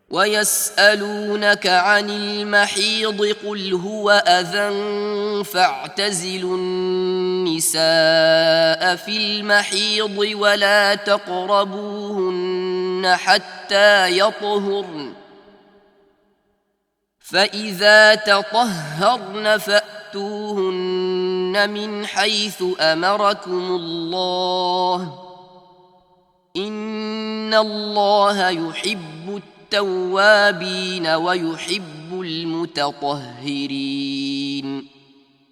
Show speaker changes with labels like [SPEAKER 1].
[SPEAKER 1] ويسألونك عن المحيض قل هو أذى فاعتزلوا النساء في المحيض ولا تقربوهن حتى يطهرن فإذا تطهرن فأتوهن من حيث أمركم الله إن الله يحب التوابين ويحب المتطهرين